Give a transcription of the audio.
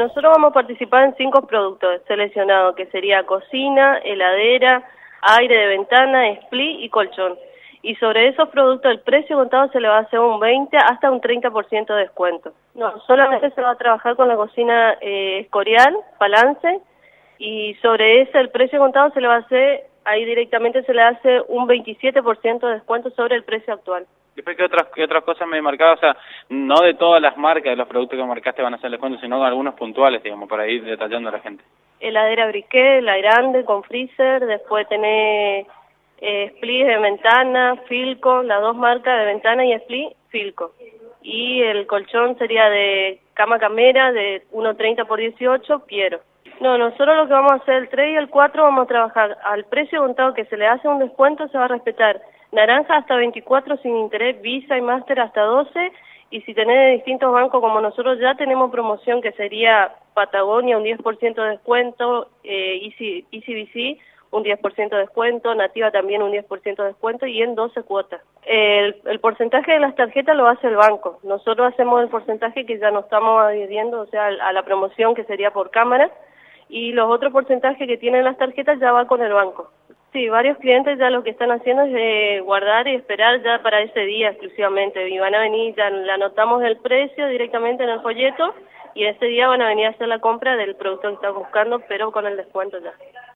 nosotros vamos a participar en 5 productos seleccionados, que sería cocina, heladera, aire de ventana, split y colchón. Y sobre esos productos el precio contado se le va a hacer un 20 hasta un 30% de descuento. No, solamente se va a trabajar con la cocina Escorial, Palance, y sobre ese el precio contado se le va a hacer, ahí directamente se le hace un 27% de descuento sobre el precio actual. Después, ¿qué otras cosas me marcaba? O sea, no de todas las marcas de los productos que marcaste van a hacer descuento, sino algunos puntuales, digamos, para ir detallando a la gente. Heladera Briquet, la grande con freezer, después tenés split de ventana, Filco, las 2 marcas de ventana y split, Filco. Y el colchón sería de cama camera de 1.30 por 18, Piero. No, nosotros lo que vamos a hacer el 3 y el 4 vamos a trabajar al precio contado que se le hace un descuento, se va a respetar naranja hasta 24 sin interés, Visa y Master hasta 12, y si tenés de distintos bancos como nosotros ya tenemos promoción que sería Patagonia un 10% de descuento, Easy BC un 10% de descuento, Nativa también un 10% de descuento y en 12 cuotas. El porcentaje de las tarjetas lo hace el banco, nosotros hacemos el porcentaje que ya nos estamos adhiriendo, o sea, a la promoción que sería por cámara, y los otros porcentajes que tienen las tarjetas ya va con el banco. Sí, varios clientes ya lo que están haciendo es guardar y esperar ya para ese día exclusivamente, y van a venir, ya le anotamos el precio directamente en el folleto, y ese día van a venir a hacer la compra del producto que están buscando, pero con el descuento ya.